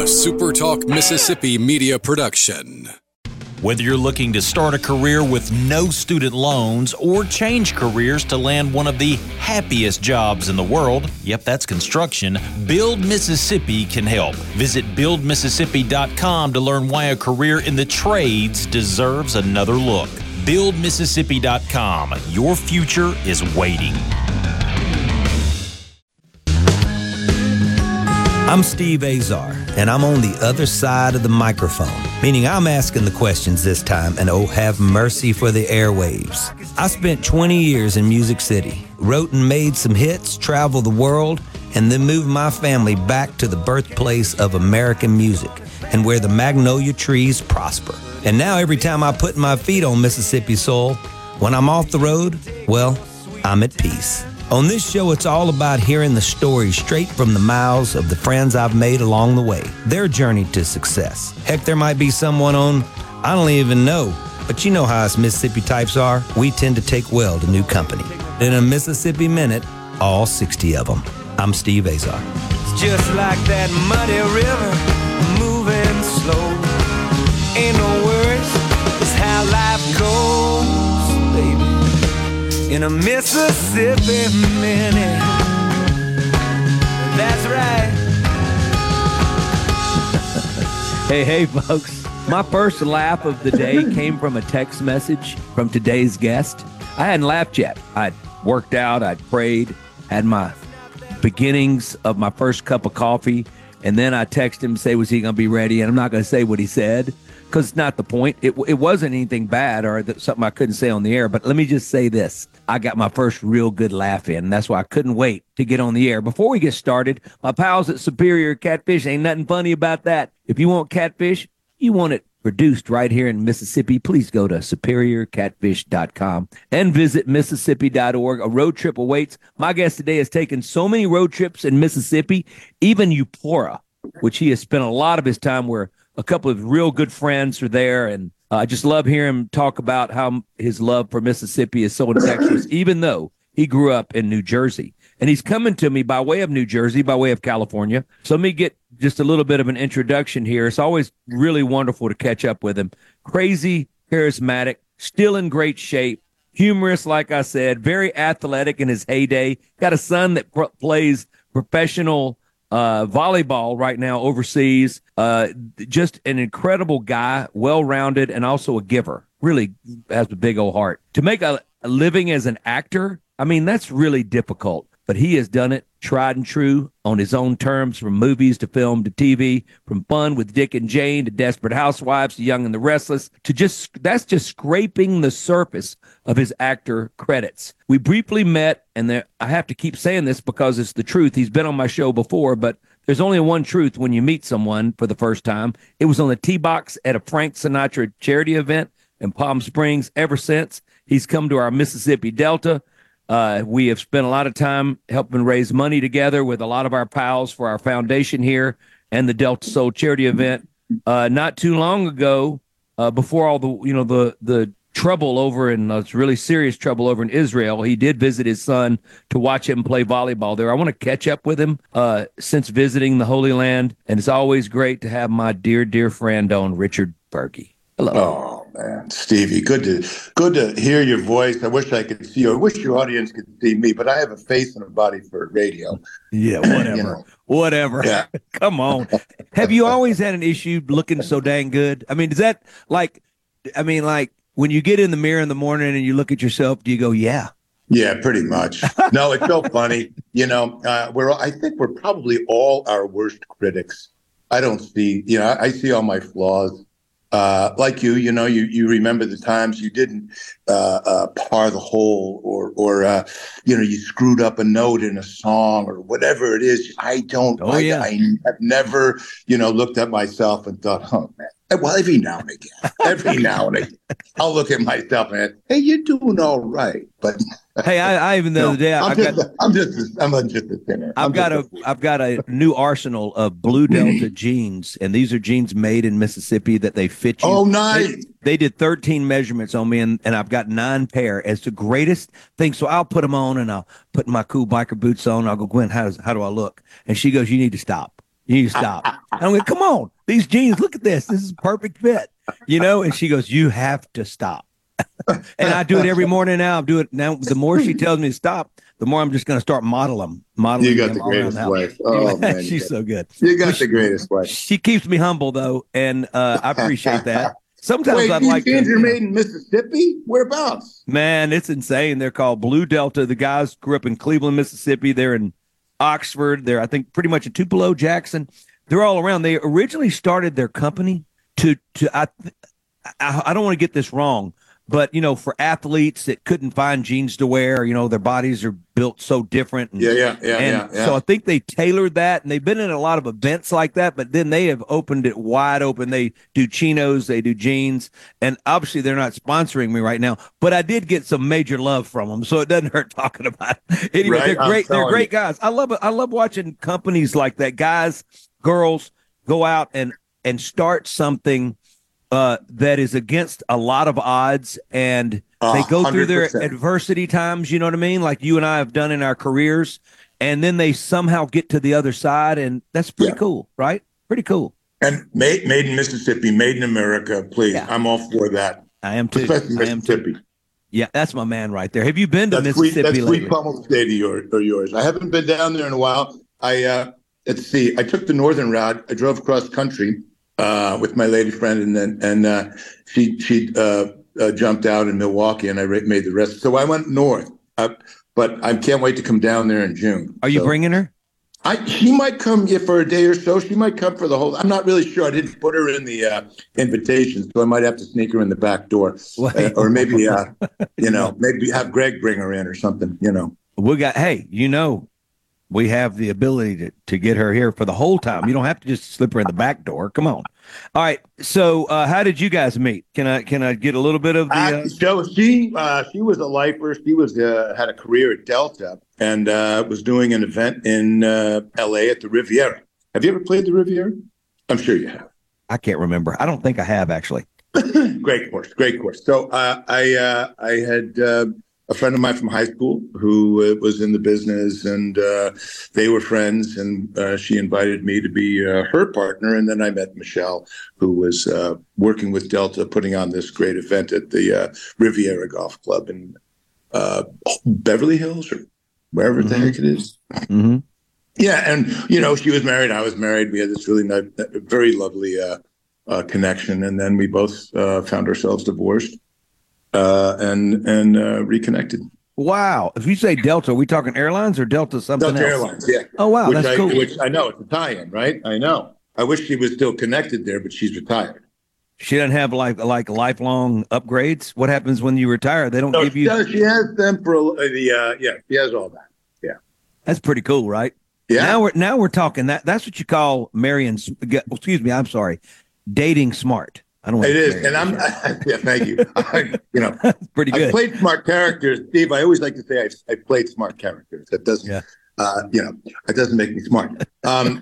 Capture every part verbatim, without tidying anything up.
SuperTalk Mississippi media production. Whether you're looking to start a career with no student loans or change careers to land one of the happiest jobs in the world, yep, that's construction, Build Mississippi can help. Visit build mississippi dot com to learn why a career in the trades deserves another look. build mississippi dot com. Your future is waiting. I'm Steve Azar, and I'm on the other side of the microphone, meaning I'm asking the questions this time, and oh, have mercy for the airwaves. I spent twenty years in Music City, wrote and made some hits, traveled the world, and then moved my family back to the birthplace of American music and where the magnolia trees prosper. And now every time I put my feet on Mississippi soil, when I'm off the road, well, I'm at peace. On this show, it's all about hearing the stories straight from the mouths of the friends I've made along the way, their journey to success. Heck, there might be someone on, I don't even know, but you know how us Mississippi types are. We tend to take well to new company. In a Mississippi Minute, all sixty of them. I'm Steve Azar. It's just like that muddy river, moving slow. Ain't no worries, it's how life goes, baby. In a Mississippi Minute. That's right. Hey, hey, folks. My first laugh of the day came from a text message from today's guest. I hadn't laughed yet. I'd worked out, I'd prayed, had my beginnings of my first cup of coffee, and then I texted him to say, was he going to be ready? And I'm not going to say what he said, because it's not the point. It, it wasn't anything bad or that, something I couldn't say on the air, but let me just say this. I got my first real good laugh in, and that's why I couldn't wait to get on the air. Before we get started, my pals at Superior Catfish, ain't nothing funny about that. If you want catfish, you want it produced right here in Mississippi, please go to superior catfish dot com and visit mississippi dot org. A road trip awaits. My guest today has taken so many road trips in Mississippi, even Eupora, which he has spent a lot of his time where a couple of real good friends are there, and uh, I just love hearing him talk about how his love for Mississippi is so infectious, even though he grew up in New Jersey. And he's coming to me by way of New Jersey, by way of California. So let me get just a little bit of an introduction here. It's always really wonderful to catch up with him. Crazy, charismatic, still in great shape, humorous, like I said, very athletic in his heyday. Got a son that pr- plays professional uh, volleyball right now overseas. Uh, just an incredible guy, well-rounded, and also a giver. Really has a big old heart. To make a, a living as an actor, I mean, that's really difficult. But he has done it tried and true on his own terms, from movies to film to T V, from Fun with Dick and Jane to Desperate Housewives to Young and the Restless, to just, that's just scraping the surface of his actor credits. We briefly met, and there, I have to keep saying this because it's the truth. He's been on my show before, but there's only one truth when you meet someone for the first time. It was on the T-Box at a Frank Sinatra charity event in Palm Springs. Ever since, he's come to our Mississippi Delta. Uh, we have spent a lot of time helping raise money together with a lot of our pals for our foundation here and the Delta Soul charity event. Uh, not too long ago, uh, before all the, you know, the, the trouble over in, uh, it's really serious trouble over in Israel, he did visit his son to watch him play volleyball there. I want to catch up with him uh, since visiting the Holy Land. And it's always great to have my dear, dear friend on, Richard Burgi. Hello. Oh man, Stevie, good to good to hear your voice. I wish I could see you. I wish your audience could see me, but I have a face and a body for radio. Yeah, whatever, you know. whatever. Yeah. Come on. Have you always had an issue looking so dang good? I mean, is that like? I mean, like when you get in the mirror in the morning and you look at yourself, do you go, yeah? Yeah, pretty much. No, it's so funny. You know, uh, we're. I think we're probably all our worst critics. I don't see. You know, I see all my flaws. Uh, like you, you know, you, you remember the times you didn't uh, uh, par the hole, or, or uh, you know, you screwed up a note in a song or whatever it is. I don't, oh, I, yeah. I have never, you know, looked at myself and thought, oh, man. Well, every now and again, every now and again, I'll look at myself and, hey, you're doing all right. But hey, I, I even the other day, I'm I've just, got, a, I'm just, a, I'm just a sinner. I've I'm got a, a, I've got a new arsenal of Blue Delta jeans, and these are jeans made in Mississippi that they fit you. Oh, nice. They, they did thirteen measurements on me, and, and I've got nine pair. It's the greatest thing. So I'll put them on, and I'll put my cool biker boots on. I'll go, Gwen, how does, how do I look? And she goes, you need to stop. You stop. I'm like, come on, these jeans, look at this. This is a perfect fit, you know? And she goes, you have to stop. And I do it every morning now. I'm doing it now. The more she tells me to stop, the more I'm just going to start model them. Modeling You got them the all around greatest the house. wife. Oh, man. She's so good. You got She- the greatest wife. She keeps me humble, though, and uh, I appreciate that. Sometimes Wait, I'd these like to. jeans are you know, made in Mississippi? Whereabouts? Man, it's insane. They're called Blue Delta. The guys grew up in Cleveland, Mississippi. They're in Oxford. They're, I think, pretty much in Tupelo, Jackson. They're all around. They originally started their company to to. I I, I don't want to get this wrong, but you know, for athletes that couldn't find jeans to wear, you know, their bodies are built so different. And, Yeah, yeah, yeah, and yeah, yeah. so I think they tailored that, and they've been in a lot of events like that. But then they have opened it wide open. They do chinos, they do jeans, and obviously they're not sponsoring me right now. But I did get some major love from them, so it doesn't hurt talking about it. Anyway, Right, they're I'm great. They're telling great you. guys. I love it. I love watching companies like that. Guys, girls go out and and start something uh, that is against a lot of odds, and A they go through their hundred percent. adversity times. You know what I mean? Like you and I have done in our careers, and then they somehow get to the other side, and that's pretty Yeah. cool, right? Pretty cool. And made, made in Mississippi, made in America, please. Yeah. I'm all for that. I am too. Especially I am too. Mississippi. Yeah, that's my man right there. Have you been to That's sweet, Mississippi that's lately? sweet Pummel State of yours, or yours. I haven't been down there in a while. I uh, let's see. I took the northern route. I drove across country uh, with my lady friend, and then and uh, she she uh, uh, jumped out in Milwaukee, and I ra- made the rest. So I went north, uh, but I can't wait to come down there in June. Are you So bringing her? I she might come here for a day or so. She might come for the whole. I'm not really sure. I didn't put her in the uh, invitation, so I might have to sneak her in the back door, uh, or maybe uh, you know, maybe have Greg bring her in or something. You know. We got. Hey, you know, we have the ability to to get her here for the whole time. You don't have to just slip her in the back door. Come on. All right. So, uh, how did you guys meet? Can I can I get a little bit of the? Uh, Uh, so she uh, she was a lifer. She was uh, had a career at Delta and uh, was doing an event in uh, L A at the Riviera. Have you ever played the Riviera? I'm sure you have. I can't remember. I don't think I have actually. Great course, great course. So uh, I uh, I had uh, a friend of mine from high school who uh, was in the business, and uh, they were friends. And uh, she invited me to be uh, her partner. And then I met Michelle, who was uh, working with Delta, putting on this great event at the uh, Riviera Golf Club in uh, Beverly Hills or wherever the heck it is. Mm-hmm. Yeah, and you know, she was married. I was married. We had this really nice, very lovely uh, uh, connection, and then we both uh, found ourselves divorced uh, and and uh, reconnected. Wow. If you say Delta, are we talking airlines or Delta something Delta else? Airlines, yeah. Oh wow, which that's I, cool. Which I know it's Italian, right? I know. I wish she was still connected there, but she's retired. She doesn't have like like lifelong upgrades. What happens when you retire? They don't No, give she, you. does, she has them for uh, the uh, yeah. She has all that. Yeah, That's pretty cool, right? yeah. Now we're now we're talking that. That's what you call marrying. Excuse me. I'm sorry. Dating smart. I don't. Want It to is, marry and I'm. her. Yeah, thank you. I, you know, Pretty I good. played smart characters, Steve. I always like to say I, I played smart characters. That doesn't, Yeah. uh, you know, it doesn't make me smart. Um,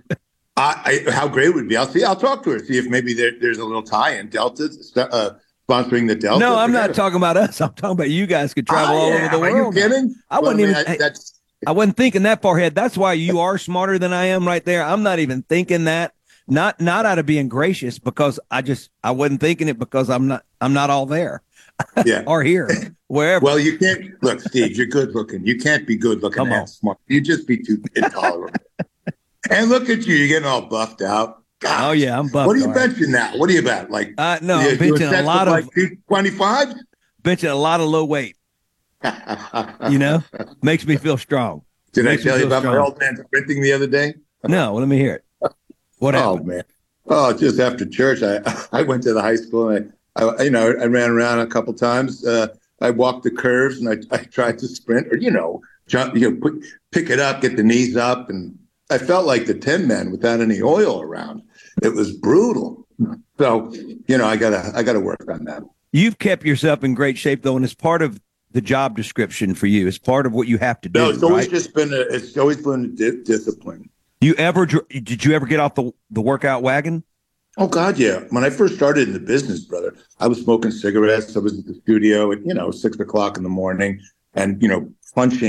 I, I, how great it would be. I'll see. I'll talk to her, see if maybe there, there's a little tie-in. Delta uh, sponsoring the Delta. No, I'm Forget not it. talking about us. I'm talking about you guys could travel Oh, all yeah. over the Are world. you kidding? I wouldn't Well, even. I mean, I- hey, that's I wasn't thinking that far ahead. That's why you are smarter than I am right there. I'm not even thinking that. Not not out of being gracious, because I just I wasn't thinking it because I'm not I'm not all there yeah. or here wherever. Well, you can't look, Steve. You're good looking. You can't be good looking Come on. and smart. You just be too intolerant. And look at you. You're getting all buffed out. Gosh. Oh yeah, I'm buffed. What are you all right. benching now? What are you about? Like, Uh, no, you- I'm you benching a obsessed lot with, of like twenty-five. benching a lot of low weight. You know, makes me feel strong. Did I Makes me tell you feel about my strong. old man sprinting the other day? No, let me hear it. What Oh happened? man! Oh, just after church, I I went to the high school and I, I you know I ran around a couple times. Uh, I walked the curves and I, I tried to sprint, or you know, jump, you know, put, pick it up, get the knees up, and I felt like the Tin Man without any oil around. It was brutal. So you know, I gotta I gotta work on that. You've kept yourself in great shape though, and it's part of the job description for you. It's part of what you have to do. No, it's always right? just been a, it's always been a di- discipline. You ever dr- did you ever get off the the workout wagon? Oh God, yeah. When I first started in the business, brother, I was smoking cigarettes. I was at the studio at, you know, six o'clock in the morning and, you know, punching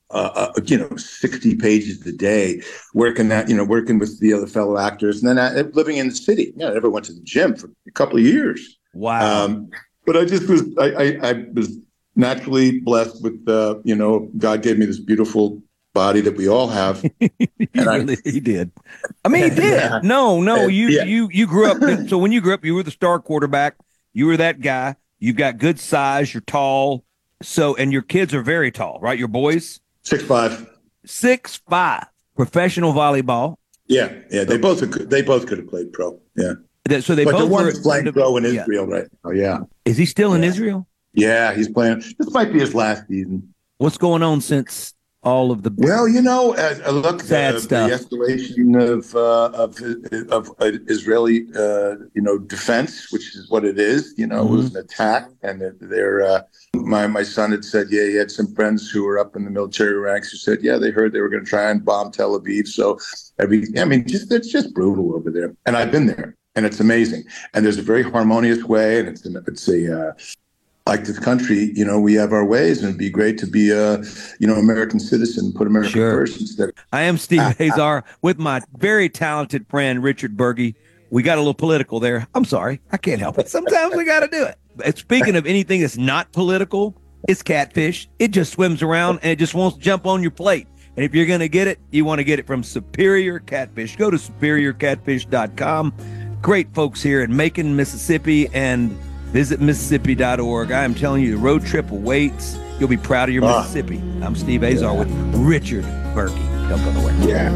uh, uh, you know, sixty pages a day, working that, you know, working with the other fellow actors, and then I, living in the city. You know, I never went to the gym for a couple of years. Wow. Um, but I just was, I, I, I was naturally blessed with, uh, you know, God gave me this beautiful body that we all have. he, and really, I, he did. I mean, he did. Yeah. No, no, you, yeah. you, you grew up. In, so when you grew up, you were the star quarterback. You were that guy. You've got good size. You're tall. So, and your kids are very tall, right? Your boys? Six five. Six five. Professional volleyball. Yeah, yeah. They both they both could have played pro. Yeah. So they but both the were one's playing pro in yeah. Israel right now. Yeah. Is he still in yeah. Israel? Yeah, he's playing. This might be his last season. What's going on since all of the well, you know, uh, uh, look, sad uh, stuff. The escalation of uh, of of uh, Israeli, uh, you know, defense, which is what it is. You know, mm-hmm. It was an attack, and they're. Uh, my my son had said, yeah, he had some friends who were up in the military ranks who said, yeah, they heard they were going to try and bomb Tel Aviv. So, every, I mean, just it's just brutal over there, and I've been there, and it's amazing. And there's a very harmonious way, and it's an, it's a. Uh, Like this country, you know, we have our ways, and it'd be great to be a, you know, American citizen, put America sure. first instead. I am Steve Azar with my very talented friend Richard Berge. We got a little political there. I'm sorry, I can't help it. Sometimes we got to do it. And speaking of anything that's not political, it's catfish. It just swims around and it just wants to jump on your plate. And if you're going to get it, you want to get it from Superior Catfish. Go to superior catfish dot com. Great folks here in Macon, Mississippi, and visit Mississippi dot org. I am telling you, the road trip awaits. You'll be proud of your ah. Mississippi. I'm Steve Azar yeah. with Richard Berge. Don't go nowhere. Yeah.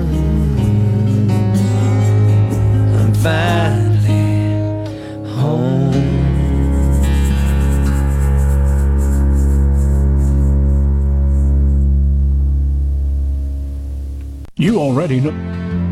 I'm finally home. You already know.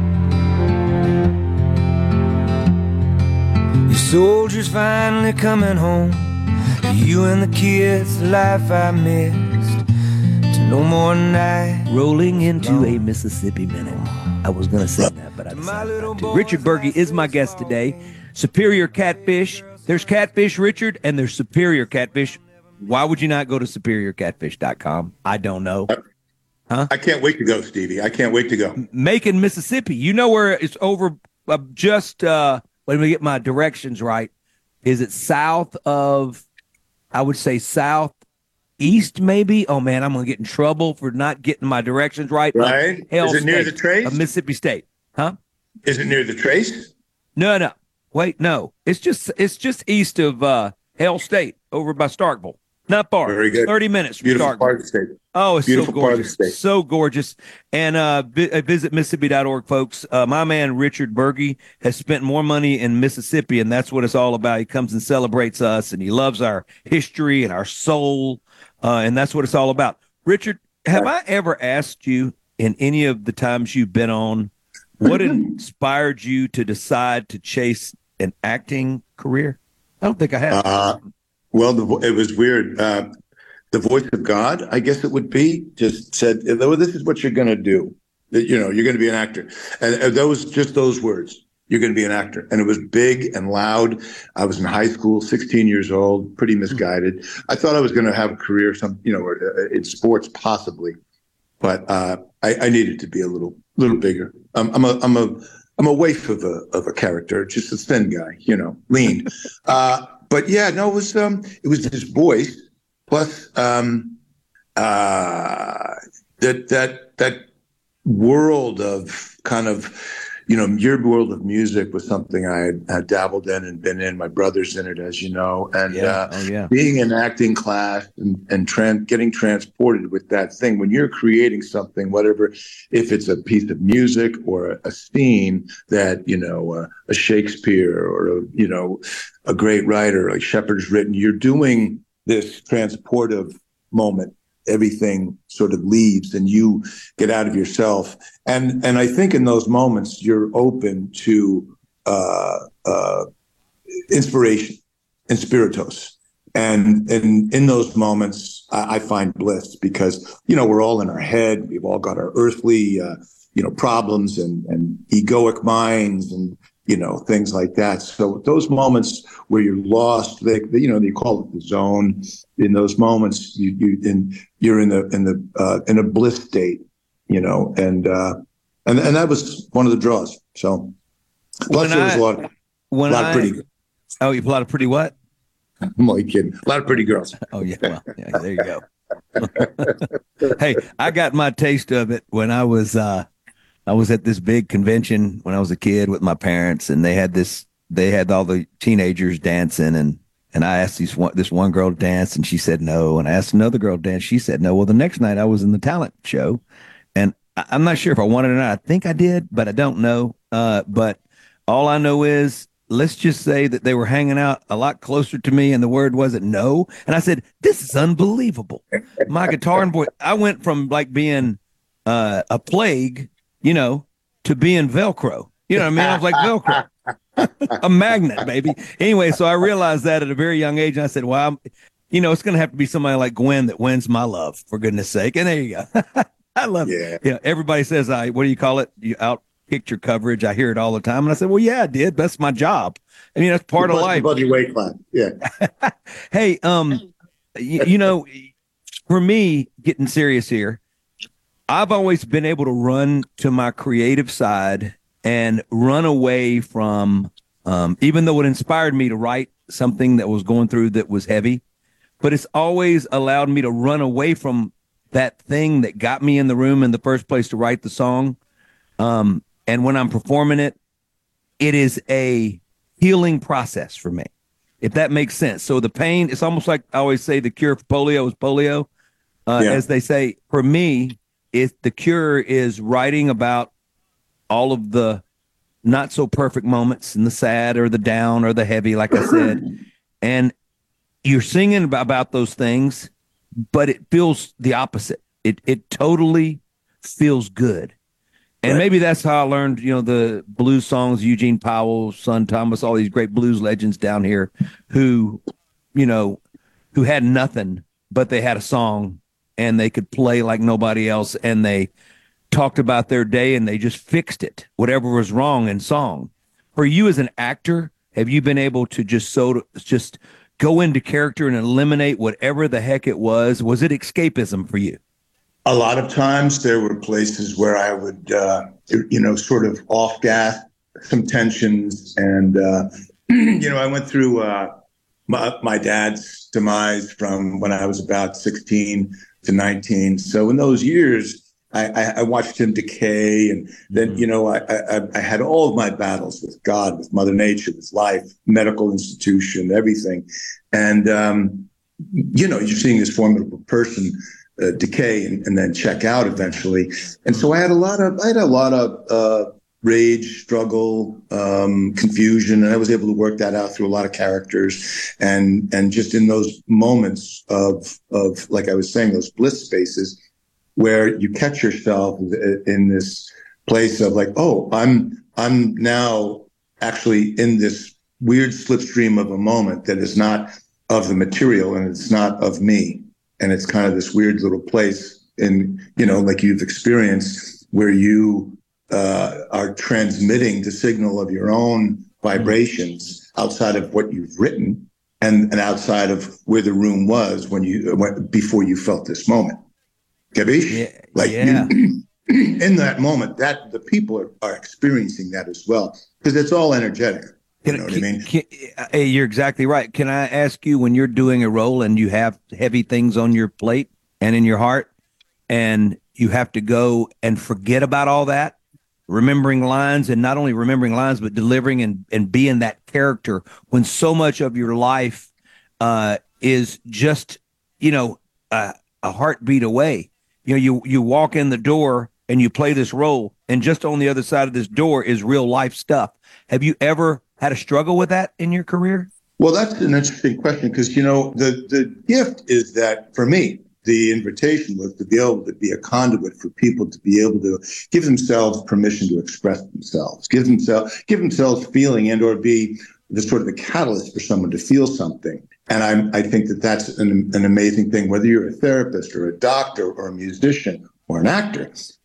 Soldiers finally coming home. You and the kids, the life I missed. To no more night. Rolling into a Mississippi minute. I was going to say that, but I decided not to. Richard Berge is my guest today. Superior Catfish. There's Catfish Richard, and there's Superior Catfish. Why would you not go to superior catfish dot com? I don't know. Huh? I can't wait to go, Stevie. I can't wait to go. Macon, Mississippi. You know where it's over uh, just... Uh, Let me get my directions right. Is it south of, I would say southeast maybe? Oh, man, I'm going to get in trouble for not getting my directions right. Right. Is it near the Trace? Of Mississippi State. Huh? Is it near the Trace? No, no. Wait, no. It's just it's just east of uh, Hale State over by Starkville. Not far. Very good. thirty minutes from Beautiful Starkville. part of the state. Oh, it's Beautiful so part of the gorgeous. state. So gorgeous. And uh, vi- visit Mississippi dot org, folks. Uh, my man, Richard Berge, has spent more money in Mississippi, and that's what it's all about. He comes and celebrates us, and he loves our history and our soul, uh, and that's what it's all about. Richard, have I ever asked you in any of the times you've been on, what inspired you to decide to chase an acting career? I don't think I have. Uh, well, the, it was weird. Uh, the voice of God, I guess it would be, just said, "Oh, this is what you're going to do. You know, you're going to be an actor." And those, just those words, "You're going to be an actor." And it was big and loud. I was in high school, sixteen years old, pretty misguided. I thought I was going to have a career, some, you know, in sports possibly, but uh, I, I needed to be a little, little bigger. Um, I'm a, I'm a, I'm a waif of a, of a character, just a thin guy, you know, lean. uh, but yeah, no, it was, um, it was his voice. Plus, um, uh, that that that world of kind of, you know, your world of music was something I had, had dabbled in and been in. My brother's in it, as you know, and yeah. Uh, oh, yeah. being in acting class and and tran- getting transported with that thing when you're creating something, whatever, if it's a piece of music or a, a scene that, you know, uh, a Shakespeare or a, you know, a great writer like Shepard's written, you're doing this transportive moment. Everything sort of leaves and you get out of yourself. And and I think in those moments, you're open to uh, uh, inspiration and spiritus. And, and in those moments, I, I find bliss because, you know, we're all in our head. We've all got our earthly, uh, you know, problems and, and egoic minds and, you know, things like that. So those moments where you're lost, they, they you know, they call it the zone. In those moments, you you in you're in the in the uh, in a bliss state, you know, and uh, and and that was one of the draws. So plus when there was I, a lot, of, a lot I, of pretty. Oh, you a lot of pretty what? I'm only kidding. A lot of pretty girls. Oh yeah, well, yeah, there you go. Hey, I got my taste of it when I was uh, I was at this big convention when I was a kid with my parents, and they had this. They had all the teenagers dancing, and and I asked these one, this one girl to dance, and she said no. And I asked another girl to dance, she said no. Well, the next night I was in the talent show, and I, I'm not sure if I wanted it or not. I think I did, but I don't know. Uh, but all I know is, let's just say that they were hanging out a lot closer to me, and the word wasn't no. And I said, this is unbelievable. My guitar and voice, I went from like being uh, a plague, you know, to being Velcro. You know what I mean? I was like Velcro. A magnet, baby. Anyway, so I realized that at a very young age, and I said, well, I'm, you know, it's going to have to be somebody like Gwen that wins my love, for goodness sake. And there you go. I love Yeah. it. Yeah, everybody says, I, what do you call it? You out picture coverage. I hear it all the time. And I said, well, yeah, I did. That's my job. I mean, that's part of life. Buddy weight class. Yeah. Hey, um, you, you know, for me, getting serious here, I've always been able to run to my creative side and run away from, um, even though it inspired me to write something that was going through that was heavy, but it's always allowed me to run away from that thing that got me in the room in the first place to write the song. Um, and when I'm performing it, it is a healing process for me, if that makes sense. So the pain, it's almost like I always say the cure for polio is polio. Uh, yeah. As they say, for me, it, the cure is writing about all of the not so perfect moments and the sad or the down or the heavy, like I said. And you're singing about, about those things, but it feels the opposite. It it totally feels good. And right. Maybe that's how I learned, you know, the blues songs, Eugene Powell, Son Thomas, all these great blues legends down here who, you know, who had nothing, but they had a song and they could play like nobody else. And they talked about their day and they just fixed it, whatever was wrong in song. For you as an actor, have you been able to just so just go into character and eliminate whatever the heck it was? Was it escapism for you? A lot of times there were places where I would, uh, you know, sort of off gas some tensions. And, uh, you know, I went through uh, my, my dad's demise from when I was about sixteen to nineteen. So in those years, I, I, I watched him decay. And then, you know, I, I, I had all of my battles with God, with Mother Nature, with life, medical institution, everything. And, um, you know, you're seeing this formidable person Uh, decay and, and then check out eventually. And so I had a lot of, I had a lot of uh, rage, struggle, um, confusion, and I was able to work that out through a lot of characters. And, and just in those moments of, of, like I was saying, those bliss spaces where you catch yourself in this place of like, oh, I'm, I'm now actually in this weird slipstream of a moment that is not of the material and it's not of me. And it's kind of this weird little place in, you know, like you've experienced where you uh, are transmitting the signal of your own vibrations outside of what you've written and, and outside of where the room was when you went before you felt this moment. Gabish? Yeah, like yeah. You, in that moment, that the people are, are experiencing that as well because it's all energetic. You know what I mean? Can, can, you're exactly right. Can I ask you, when you're doing a role and you have heavy things on your plate and in your heart, and you have to go and forget about all that, remembering lines, and not only remembering lines, but delivering and, and being that character when so much of your life uh, is just, you know, uh, a heartbeat away. You know, you, you walk in the door and you play this role, and just on the other side of this door is real life stuff. Have you ever had a struggle with that in your career? Well, that's an interesting question because, you know, the, the gift is that for me, the invitation was to be able to be a conduit for people to be able to give themselves permission to express themselves, give themselves, give themselves feeling and or be the sort of the catalyst for someone to feel something. And I, I think that that's an, an amazing thing, whether you're a therapist or a doctor or a musician or an actor.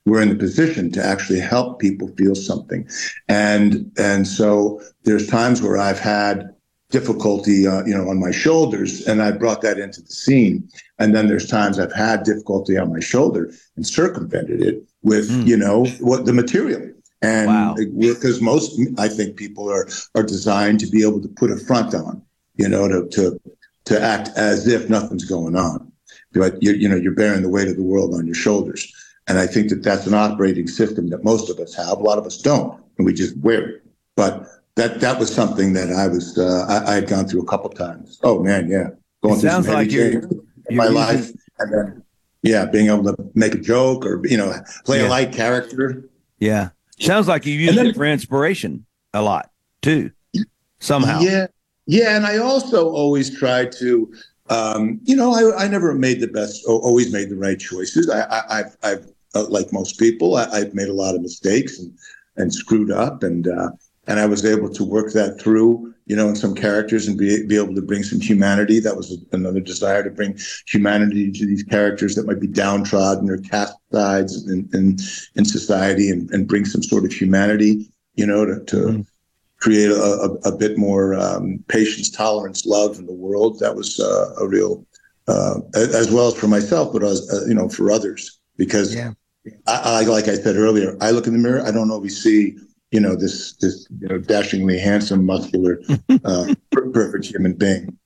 we're in the position to actually help people feel something. And, and so there's times where I've had difficulty, uh, you know, on my shoulders, and I brought that into the scene. And then there's times I've had difficulty on my shoulder and circumvented it with, mm. you know, what the material. And wow. because most, I think people are, are designed to be able to put a front on, you know, to, to, to act as if nothing's going on. But you, you know, you're bearing the weight of the world on your shoulders. And I think that that's an operating system that most of us have. A lot of us don't, and we just wear it. But that that was something that I was uh, I, I had gone through a couple times. Oh man, yeah, going it through sounds some heavy like you're, changes in you're my using, life, and then yeah, being able to make a joke or you know play yeah. a light character. Yeah, sounds like you use it for inspiration a lot too, somehow. Yeah, yeah, and I also always try to. Um, you know, I, I never made the best, always made the right choices. I, I, I've, I've uh, like most people, I, I've made a lot of mistakes and, and screwed up, and uh, and I was able to work that through, you know, in some characters and be be able to bring some humanity. That was another desire, to bring humanity to these characters that might be downtrodden or cast aside in, in, in society, and, and bring some sort of humanity, you know, to, to mm. create a, a, a bit more um, patience, tolerance, love in the world. That was uh, a real, uh, as well as for myself, but as uh, you know, for others. Because yeah. I, I, like I said earlier, I look in the mirror, I don't always see, you know, this this you know, dashingly handsome, muscular, uh, perfect human being.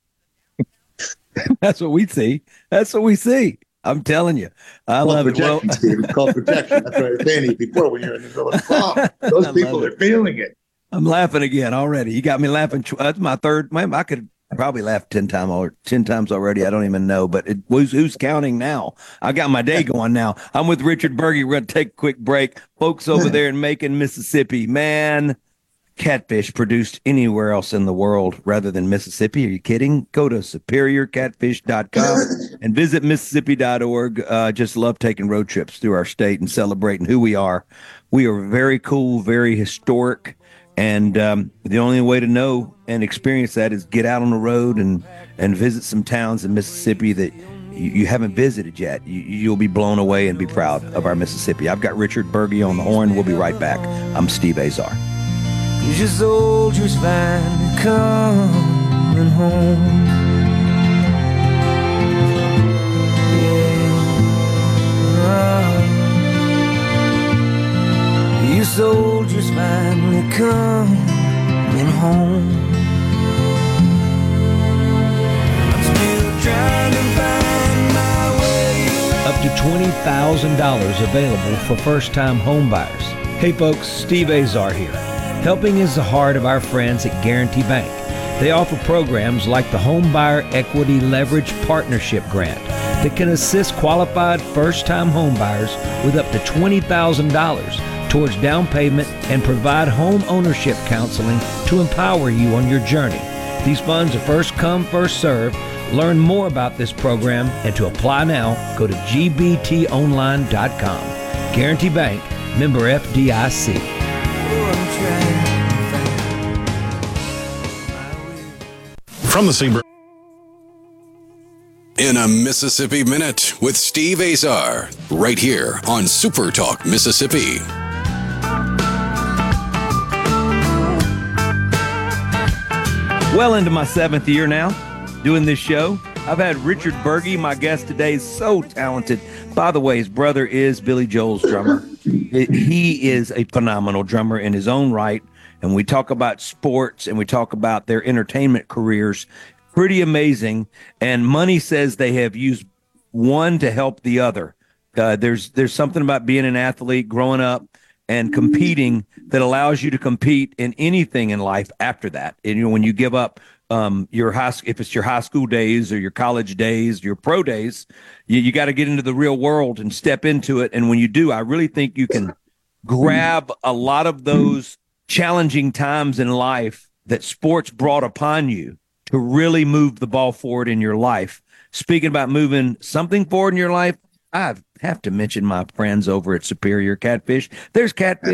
That's what we see. That's what we see. I'm telling you, I well, love it. Well, Steve, it's called protection. That's what I was saying before when you're in the middle of the oh, those people are feeling it. I'm laughing again already. You got me laughing. That's my third. Man, I could probably laugh ten times or ten times already. I don't even know, but it, who's who's counting now? I got my day going now. I'm with Richard Burgi. We're going to take a quick break, folks over there in Macon, Mississippi. Man, catfish produced anywhere else in the world rather than Mississippi. Are you kidding? Go to superior catfish dot com and visit mississippi dot org. Uh, just love taking road trips through our state and celebrating who we are. We are very cool, very historic. And um, the only way to know and experience that is get out on the road and, and visit some towns in Mississippi that you, you haven't visited yet. You, you'll be blown away and be proud of our Mississippi. I've got Richard Burgi on the horn. We'll be right back. I'm Steve Azar. Your soldiers finally coming home. Yeah. Oh. You soldiers finally coming home. I'm still trying to find my way. Up to twenty thousand dollars available for first-time home buyers. Hey folks, Steve Azar here. Helping is the heart of our friends at Guarantee Bank. They offer programs like the Home Buyer Equity Leverage Partnership Grant that can assist qualified first-time home buyers with up to twenty thousand dollars towards down payment and provide home ownership counseling to empower you on your journey. These funds are first come, first served. Learn more about this program and to apply now, go to g b t online dot com. Guarantee Bank, member F D I C. From the Sebring. In a Mississippi Minute with Steve Azar, right here on Super Talk Mississippi. Well into my seventh year now doing this show. I've had Richard Burgi, my guest today, is so talented. By the way, his brother is Billy Joel's drummer. He is a phenomenal drummer in his own right. And we talk about sports and we talk about their entertainment careers. Pretty amazing. And Money says they have used one to help the other. Uh, there's there's something about being an athlete, growing up, and competing that allows you to compete in anything in life after that. And you know, when you give up um, your high, if it's your high school days or your college days, your pro days, you, you got to get into the real world and step into it. And when you do, I really think you can grab a lot of those challenging times in life that sports brought upon you to really move the ball forward in your life. Speaking about moving something forward in your life, I have to mention my friends over at Superior Catfish. There's catfish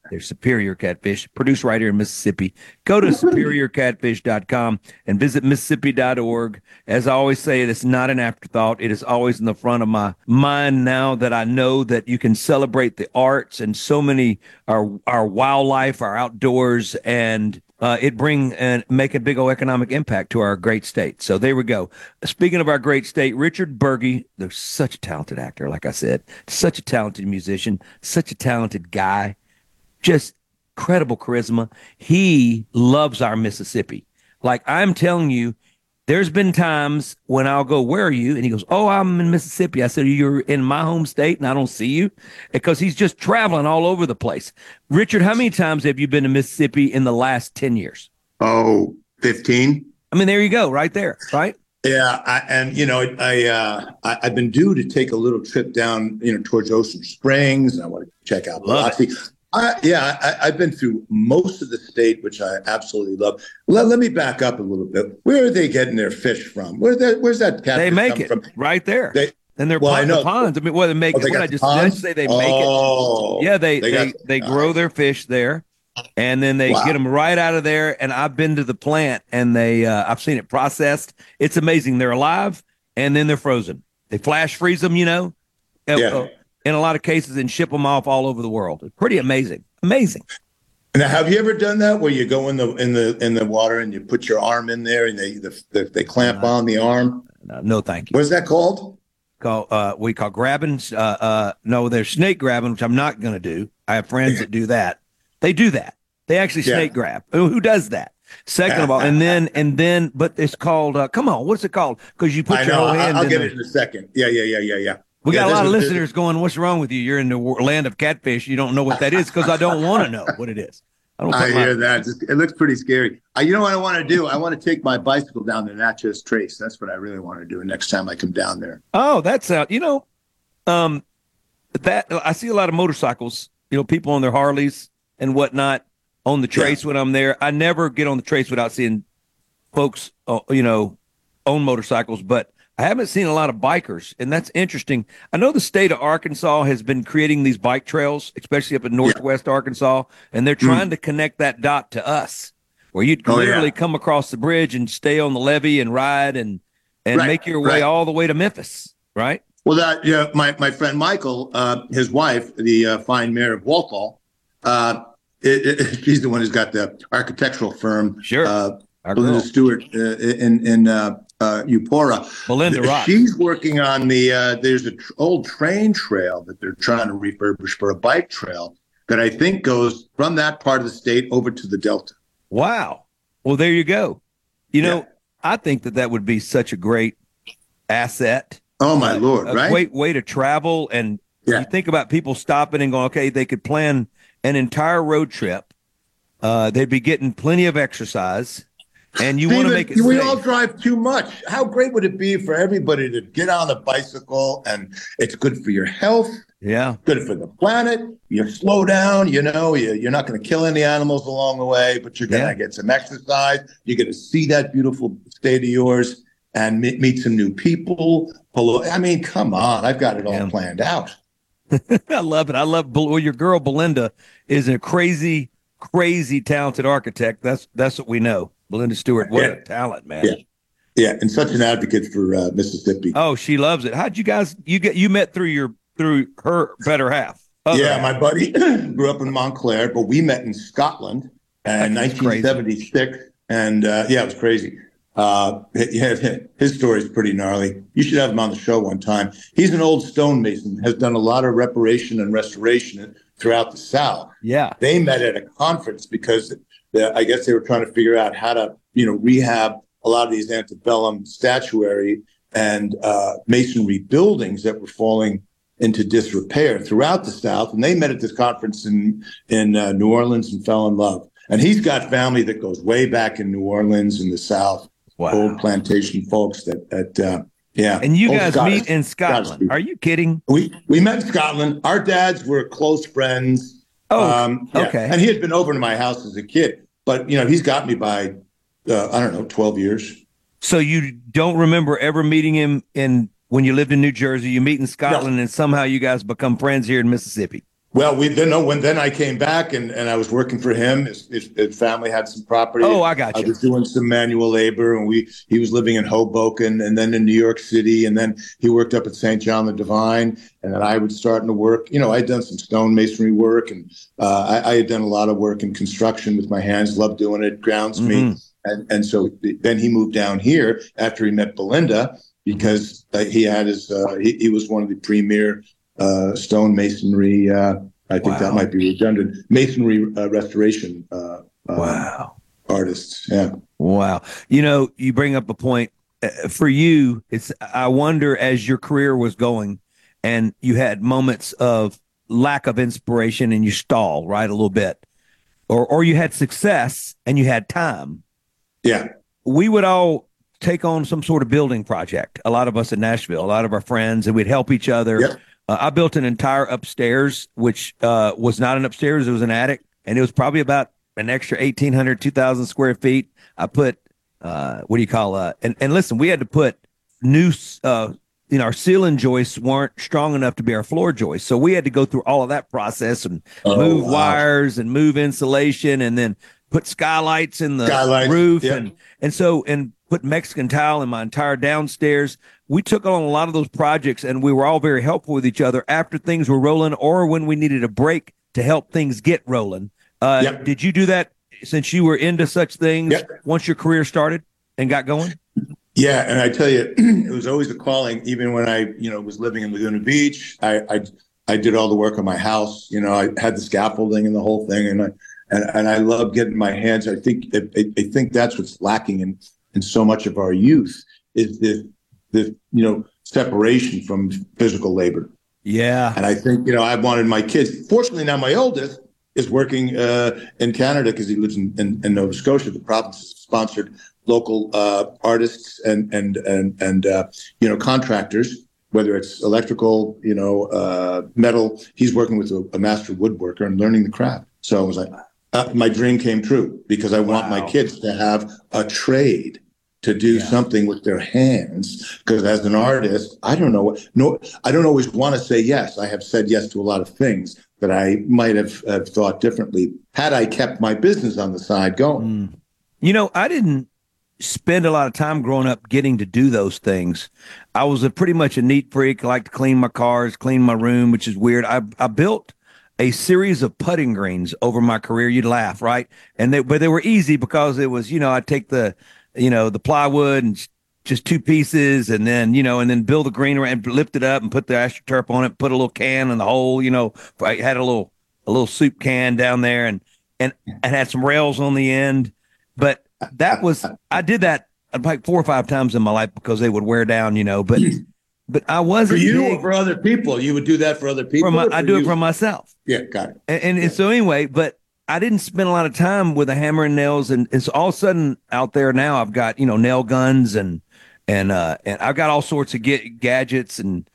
They're Superior Catfish, produced right here in Mississippi. Go to superior catfish dot com and visit mississippi dot org. As I always say, it's not an afterthought. It is always in the front of my mind now that I know that you can celebrate the arts and so many our our wildlife, our outdoors, and uh, it bring and make a big old economic impact to our great state. So there we go. Speaking of our great state, Richard Burgi, they're such a talented actor, like I said, such a talented musician, such a talented guy. Just incredible charisma. He loves our Mississippi. Like I'm telling you, there's been times when I'll go, where are you? And he goes, oh, I'm in Mississippi. I said, you're in my home state and I don't see you? Because he's just traveling all over the place. Richard, how many times have you been to Mississippi in the last ten years? Oh, fifteen. I mean, there you go, right there, right? Yeah, I, and you know, I, uh, I I've been due to take a little trip down, you know, towards Ocean Springs, and I want to check out Biloxi. I, yeah, I, I've been through most of the state, which I absolutely love. Let, let me back up a little bit. Where are they getting their fish from? Where's that? Where's that catfish They make come it from? right there. They, and they're well, I pond- know. the ponds. I mean, well, they make Oh, it. they What got I the just, ponds? just say they make Oh, it. Yeah, they they they, got- they grow their fish there, and then they Wow. get them right out of there. And I've been to the plant, and they uh, I've seen it processed. It's amazing. They're alive, and then they're frozen. They flash freeze them, you know, uh, Yeah. uh, in a lot of cases, and ship them off all over the world. It's pretty amazing. Amazing. Now, have you ever done that where you go in the in the in the water and you put your arm in there and they the, the, they clamp on the arm? No, no thank you. What's that called? Call uh, we call grabbing. Uh, uh, no, there's snake grabbing, which I'm not going to do. I have friends that do that. They do that. They actually Yeah. snake grab. Who, who does that? Second of all, and then and then, but it's called. Uh, come on, what's it called? Because you put I your know. whole hand I'll in get there. it in a second. Yeah, yeah, yeah, yeah, yeah. We Yeah, got a this lot of is- this- listeners going, "What's wrong with you? You're in the wor- land of catfish. You don't know what that is." Because I don't want to know what it is. I don't. I put my- hear that. Just- It looks pretty scary. Uh, you know what I want to do? I want to take my bicycle down to Natchez Trace. That's what I really want to do next time I come down there. Oh, that's out. You know, um, that I see a lot of motorcycles. You know, people on their Harleys and whatnot on the trace when I'm there. I never get on the trace without seeing folks, uh, you know, own motorcycles. But I haven't seen a lot of bikers, and that's interesting. I know the state of Arkansas has been creating these bike trails, especially up in northwest Arkansas, and they're trying to connect that dot to us, where you'd Oh, yeah. literally come across the bridge and stay on the levee and ride and and Right, make your way right. all the way to Memphis, right? Well, that yeah, my my friend Michael, uh, his wife, the uh, fine mayor of Walthall, uh, it, it, she's the one who's got the architectural firm. Sure. Uh, Our Belinda girl. Stewart uh, in in uh, uh, Eupora. Belinda Rock. She's working on the. Uh, there's an tr- old train trail that they're trying to refurbish for a bike trail that I think goes from that part of the state over to the Delta. Wow. Well, there you go. You know, Yeah. I think that that would be such a great asset. Oh my a, lord! a Right? great way to travel. And Yeah. you think about people stopping and going, okay, they could plan an entire road trip. Uh, they'd be getting plenty of exercise. And you want to Steven, make it we safe. all drive too much. How great would it be for everybody to get on a bicycle, and it's good for your health, Yeah. good for the planet. You slow down, you know, you, you're not going to kill any animals along the way, but you're going to Yeah. get some exercise. You're going to see that beautiful state of yours and meet, meet some new people. Pull- I mean, come on. I've got it all Yeah. planned out. I love it. I love Bel- well, your girl Belinda is a crazy, crazy talented architect. That's that's what we know. Belinda Stewart, what Yeah. a talent, man. Yeah. Yeah, and such an advocate for uh, Mississippi. Oh, she loves it. How'd you guys you get you met through your through her better half? Other Yeah, half. my buddy grew up in Montclair, but we met in Scotland in That's nineteen seventy-six. And uh, yeah, it was crazy. Uh, yeah, his story is pretty gnarly. You should have him on the show one time. He's an old stonemason, has done a lot of reparation and restoration throughout the South. Yeah. They met at a conference because the, I guess they were trying to figure out how to, you know, rehab a lot of these antebellum statuary and uh, masonry buildings that were falling into disrepair throughout the South. And they met at this conference in in uh, New Orleans and fell in love. And he's got family that goes way back in New Orleans in the South. Wow. Old plantation folks that that uh, yeah. And you old guys Scottish- meet in Scotland. Scottish Are you kidding? we we met in Scotland. Our dads were close friends. Oh, yeah. okay. And he had been over to my house as a kid, but you know he's got me by uh, I don't know twelve years. So you don't remember ever meeting him in when you lived in New Jersey? You meet in Scotland, and somehow you guys become friends here in Mississippi. Well, we then no when then I came back and, and I was working for him. His, his, his family had some property. Oh, I got you. I was doing some manual labor, and we he was living in Hoboken, and then in New York City, and then he worked up at Saint John the Divine, and then I would start to work. You know, I'd done some stone masonry work, and uh, I, I had done a lot of work in construction with my hands. Loved doing it. Grounds Mm-hmm. me, and and so then he moved down here after he met Belinda because uh, he had his uh, he, he was one of the premier uh, stone masonry. Uh, I think Wow. that might be redundant. Masonry uh, restoration uh, uh, Wow. artists. Yeah. Wow. You know, you bring up a point uh, for you. It's, I wonder, as your career was going and you had moments of lack of inspiration and you stall, right? A little bit, or, or you had success and you had time. Yeah. We would all take on some sort of building project. A lot of us in Nashville, a lot of our friends, and we'd help each other. Yep. Uh, I built an entire upstairs, which uh, was not an upstairs. It was an attic. And it was probably about an extra eighteen hundred, two thousand square feet. I put, uh, what do you call, uh, and, and listen, we had to put new, uh, you know, our ceiling joists weren't strong enough to be our floor joists. So we had to go through all of that process and Oh, move wow. wires and move insulation and then put skylights in the Skylights, roof. yep. And, and so, and put Mexican tile in my entire downstairs. We took on a lot of those projects and we were all very helpful with each other after things were rolling or when we needed a break to help things get rolling. Uh, Yep. Did you do that since you were into such things Yep. once your career started and got going? Yeah. And I tell you, it was always a calling. Even when I, you know, was living in Laguna Beach, I, I, I did all the work on my house. You know, I had the scaffolding and the whole thing. And I, and, and I love getting my hands. I think, I, I think that's what's lacking in, in so much of our youth is this, this, you know, separation from physical labor. Yeah. And I think, you know, I wanted my kids. Fortunately, now my oldest is working uh, in Canada because he lives in, in, in Nova Scotia. The province has sponsored local uh, artists and and and and uh, you know contractors, whether it's electrical, you know, uh, metal. He's working with a, a master woodworker and learning the craft. So I was like, uh, my dream came true because I want Wow. my kids to have a trade, to do Yeah. something with their hands. Because as an artist, I don't know, no, I don't always want to say yes. I have said yes to a lot of things that I might have, have thought differently had I kept my business on the side going. Mm. You know, I didn't spend a lot of time growing up getting to do those things. I was a pretty much a neat freak. I like to clean my cars, clean my room, which is weird. I I built a series of putting greens over my career. You'd laugh, right? And they, but they were easy because it was, you know, I'd take the, you know, the plywood and just two pieces and then, you know, and then build the green around, lift it up and put the AstroTurf on it, put a little can in the hole, you know, I had a little, a little soup can down there and, and, and had some rails on the end. But that was, I did that like four or five times in my life because they would wear down, you know, but, but I For wasn't you big or for other people? You would do that for other people? for my, or I for do you? it for myself. Yeah, got it. And, and so anyway, but I didn't spend a lot of time with a hammer and nails. And, and so all of a sudden out there now I've got, you know, nail guns and, and, uh, and I've got all sorts of get, gadgets and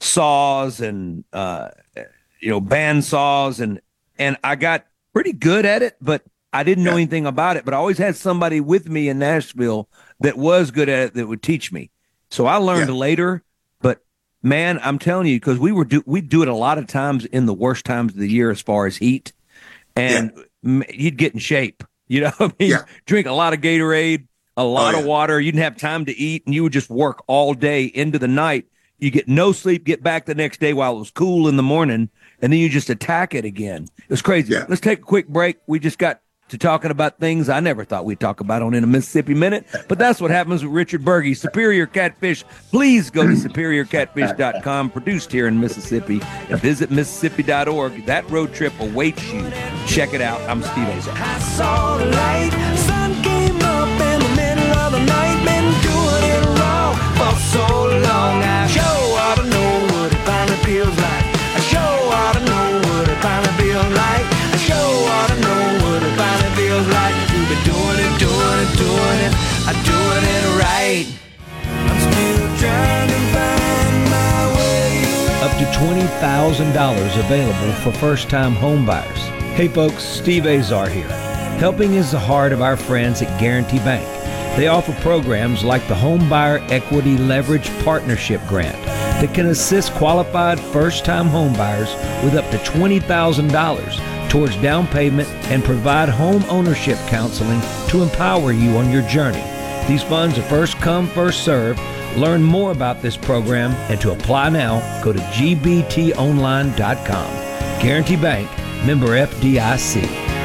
saws and, uh, you know, band saws. And, and I got pretty good at it, but I didn't know Yeah. anything about it, but I always had somebody with me in Nashville that was good at it that would teach me. So I learned Yeah. later, but man, I'm telling you, because we were do we do it a lot of times in the worst times of the year as far as heat, and m you'd get in shape. You know, what I mean, Yeah. drink a lot of Gatorade, a lot Oh, of yeah. water. You didn't have time to eat, and you would just work all day into the night. You get no sleep, get back the next day while it was cool in the morning, and then you just attack it again. It was crazy. Yeah. Let's take a quick break. We just got to talking about things I never thought we'd talk about on In a Mississippi Minute, but that's what happens with Richard Berge. Superior Catfish. Please go to superior catfish dot com, produced here in Mississippi, and visit Mississippi dot org. That road trip awaits you. Check it out. I'm Steve Azar. I saw the light, sun came up in the middle of the night. Been doing it wrong for so long. I sure ought to know what it finally feels like. I sure ought to know what it finally feels like. I sure ought to know what it finally feels like. You've been doing it, doing it, doing it. I'm doing it right. I'm still trying to find my way. Up to twenty thousand dollars available for first-time home buyers. Hey folks, Steve Azar here. Helping is the heart of our friends at Guarantee Bank. They offer programs like the Home Buyer Equity Leverage Partnership Grant, that can assist qualified first-time homebuyers with up to twenty thousand dollars towards down payment and provide home ownership counseling to empower you on your journey. These funds are first come, first served. Learn more about this program and to apply now, go to G B T online dot com. Guarantee Bank, member F D I C.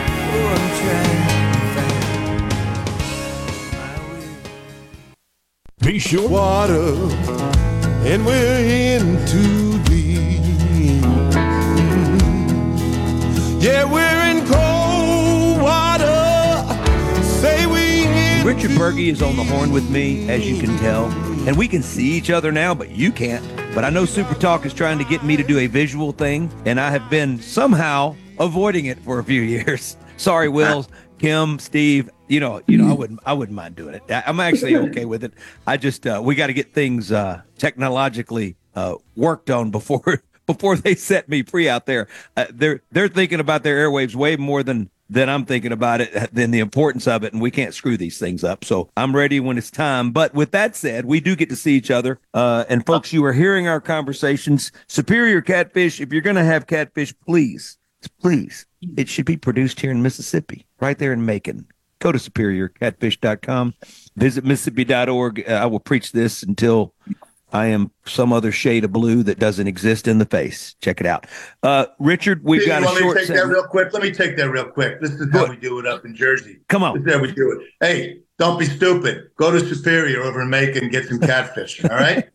Be sure water, and we're in too deep. Yeah, we're in cold water. Say we in Richard Berge is on the horn with me, as you can tell, and we can see each other now, but you can't. But I know Super Talk is trying to get me to do a visual thing, and I have been somehow avoiding it for a few years. Sorry, Will, Kim, Steve. You know, you know, I wouldn't, I wouldn't mind doing it. I'm actually okay with it. I just, uh, we got to get things uh, technologically uh, worked on before before they set me free out there. Uh, they're they're thinking about their airwaves way more than than I'm thinking about it, than the importance of it, and we can't screw these things up. So I'm ready when it's time. But with that said, we do get to see each other. Uh, and folks, you are hearing our conversations. Superior Catfish. If you're going to have catfish, please, please, it should be produced here in Mississippi, right there in Macon. Go to superior catfish dot com. Visit Mississippi dot org. Uh, I will preach this until I am some other shade of blue that doesn't exist in the face. Check it out. Uh, Richard, we've Hey, got a let short me take segment. that real quick. Let me take that real quick. This is how What? we do it up in Jersey. Come on. This is how we do it. Hey, don't be stupid. Go to Superior over in Macon and get some catfish. All right?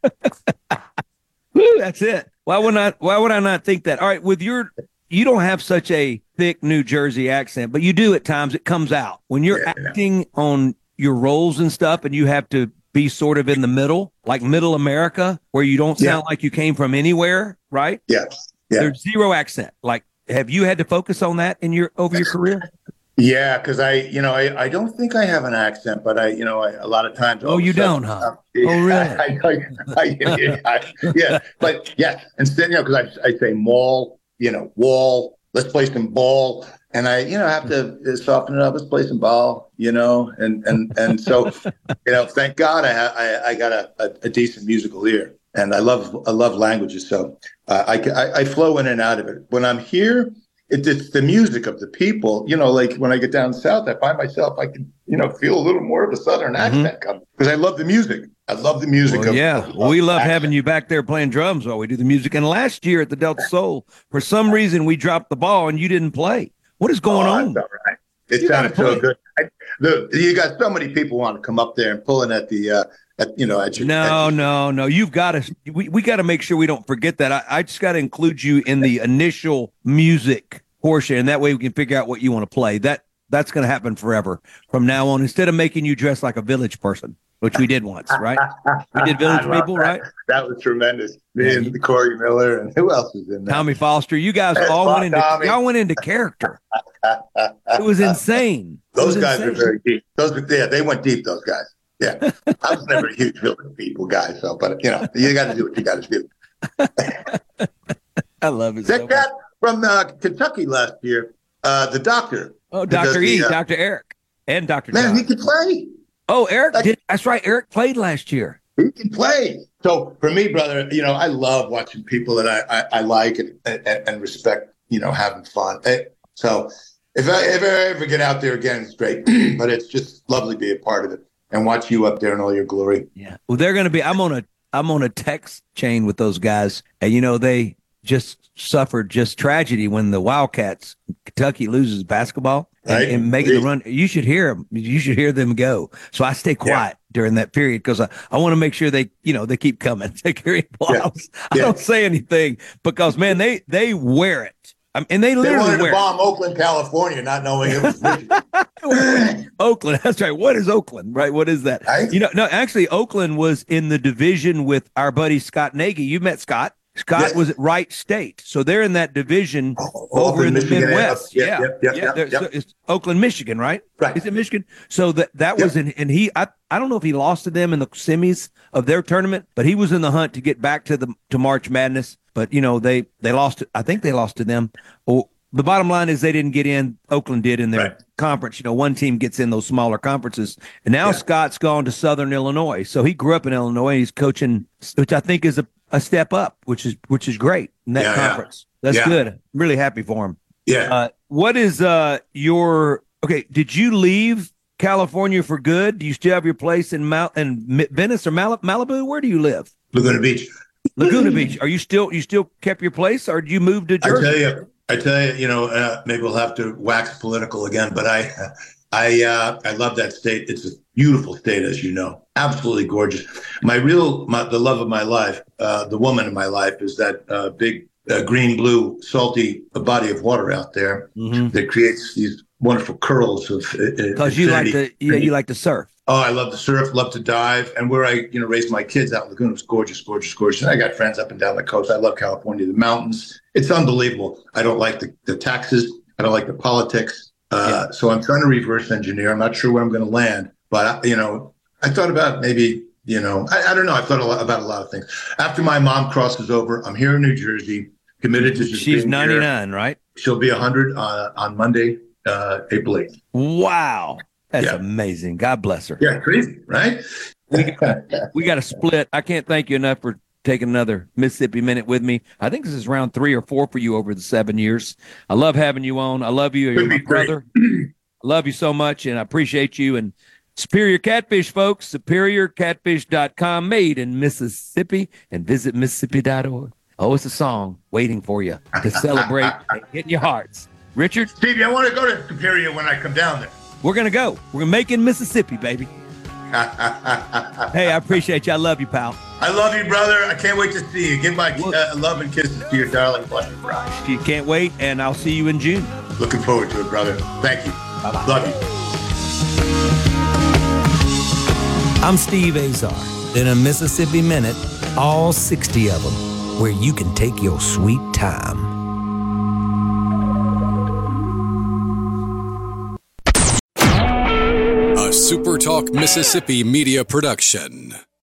Woo, that's it. Why would not? Why would I not think that? All right, with your, you don't have such a thick New Jersey accent, but you do at times. It comes out when you're Yeah. acting on your roles and stuff, and you have to be sort of in the middle, like Middle America, where you don't sound Yeah. like you came from anywhere, right? Yes. Yeah. There's zero accent. Like, have you had to focus on that in your over your career? Yeah, because I, you know, I, I don't think I have an accent, but I, you know, I, a lot of times. Oh, all of a you sudden, don't, huh? um, Oh, really? I, I, I, I, yeah, but yes, instead, you know, because I, I say mall, you know, wall, let's play some ball, and I, you know, have to soften it up. Let's play some ball, you know, and and and so, you know, thank God I I, I got a, a, a decent musical ear, and I love I love languages, so uh, I, I I flow in and out of it. When I'm here, it, it's the music of the people, you know, like when I get down south, I find myself, I can, you know, feel a little more of a Southern Mm-hmm. accent come because I love the music. I love the music. Well, of, yeah, of, we of love accent. having you back there playing drums while we do the music. And last year at the Delta Soul, for some reason, we dropped the ball and you didn't play. What is going Oh, on? that's all right. It You sounded gotta so play. good. I, the, you got so many people want to come up there and pulling at the, uh, at, you know, at your. No, at your- no, no. You've got to. We we got to make sure we don't forget that. I, I just got to include you in the initial music portion, and that way we can figure out what you want to play. That that's going to happen forever from now on. Instead of making you dress like a village person, which we did once, right? We did Village I love People, that. right? That was tremendous. Me Yeah, and you- Corey Miller and who else was in there? Tommy Foster. You guys Hey, all fuck went into Tommy. y'all went into character. It was insane. It Those was guys insane. are very deep. Those, yeah, they went deep. Those guys. Yeah, I was never a huge Village People guy, so but you know, you got to do what you got to do. I love it. So That much. cat from uh, Kentucky last year, uh, the doctor. Oh, that does Doctor the, E, uh, Doctor Eric, and Doctor Man, John. he can play. Oh, Eric Like- did. That's right. Eric played last year. He can play. So for me, brother, you know, I love watching people that I, I, I like and, and, and respect, you know, having fun. Eh, So if I, if I ever get out there again, it's great. But it's just lovely to be a part of it and watch you up there in all your glory. Yeah. Well, they're going to be. I'm on a. I'm on a text chain with those guys, and you know they just suffered just tragedy when the Wildcats Kentucky loses basketball and, Right. and making the run. You should hear them. You should hear them go. So I stay quiet during that period because I, I want to make sure they you know they keep coming. They carry applause. I Yeah. don't say anything because man they they wear it. I mean, and they They literally wanted to wear it. bomb Oakland, California, not knowing it was Michigan. Oakland. That's right. What is Oakland? Right. What is that? Right. You know, no, actually, Oakland was in the division with our buddy Scott Nagy. You met Scott. Scott Yes. was at Wright State. So they're in that division Oh, over up in the Michigan, yeah, Midwest. Yep, yeah. yep, yep, yeah. yep, they're- yep. So it's Oakland, Michigan, right? Right. Is it Michigan? So that, that was in, and he, I, I don't know if he lost to them in the semis of their tournament, but he was in the hunt to get back to the, to March Madness. But, you know, they, they lost, I think they lost to them. Well, the bottom line is they didn't get in. Oakland did in their Right. conference. You know, one team gets in those smaller conferences. And now Yeah. Scott's gone to Southern Illinois. So he grew up in Illinois. He's coaching, which I think is a a step up, which is which is great in that Yeah, yeah. conference. That's Yeah. good. I'm really happy for him. Yeah. Uh, what is uh your okay? Did you leave California for good? Do you still have your place in Mount in Mi- Venice or Mal- Malibu? Where do you live? Laguna Beach. Laguna Beach. Are you still you still kept your place, or did you move to I Jersey? tell you, I tell you, you know, uh, maybe we'll have to wax political again, but I, I, uh, I love that state. It's a beautiful state, as you know, absolutely gorgeous. My real, my, the love of my life, uh, the woman in my life, is that uh, big uh, green, blue, salty body of water out there Mhm. that creates these wonderful curls of. Because you like to yeah you like to surf. Oh, I love to surf, love to dive, and where I, you know, raised my kids out in Laguna was gorgeous, gorgeous, gorgeous. And I got friends up and down the coast. I love California, the mountains. It's unbelievable. I don't like the, the taxes. I don't like the politics. Uh, So I'm trying to reverse engineer. I'm not sure where I'm going to land, but you know, I thought about maybe, you know, I, I don't know. I thought a lot about a lot of things. After my mom crosses over, I'm here in New Jersey, committed to just She's being here. ninety-nine, right? She'll be one hundred uh, on Monday, uh, April eighth. Wow, that's Yeah. amazing. God bless her. Yeah, crazy, right? We got to split. I can't thank you enough for taking another Mississippi Minute with me. I think this is round three or four for you over the seven years. I love having you on. I love you. You're Could my be great. brother. I love you so much, and I appreciate you. And Superior Catfish, folks, superior catfish dot com, made in Mississippi, and visit Mississippi dot org. Oh, it's a song waiting for you to celebrate and get in your hearts. Richard, Stevie, I want to go to Superior when I come down there. we're going to go. We're going to make it in Mississippi, baby. I Hey, I appreciate you. I love you, pal. love you, brother. I can't wait to see you. Give my uh, love and kisses to your darling Flushing Fry. You can't wait, and I'll see you in June. Looking forward to it, brother. Thank you. Bye-bye. Love you. I'm Steve Azar. In a Mississippi Minute, all sixty of them, where you can take your sweet time. A SuperTalk Mississippi media production.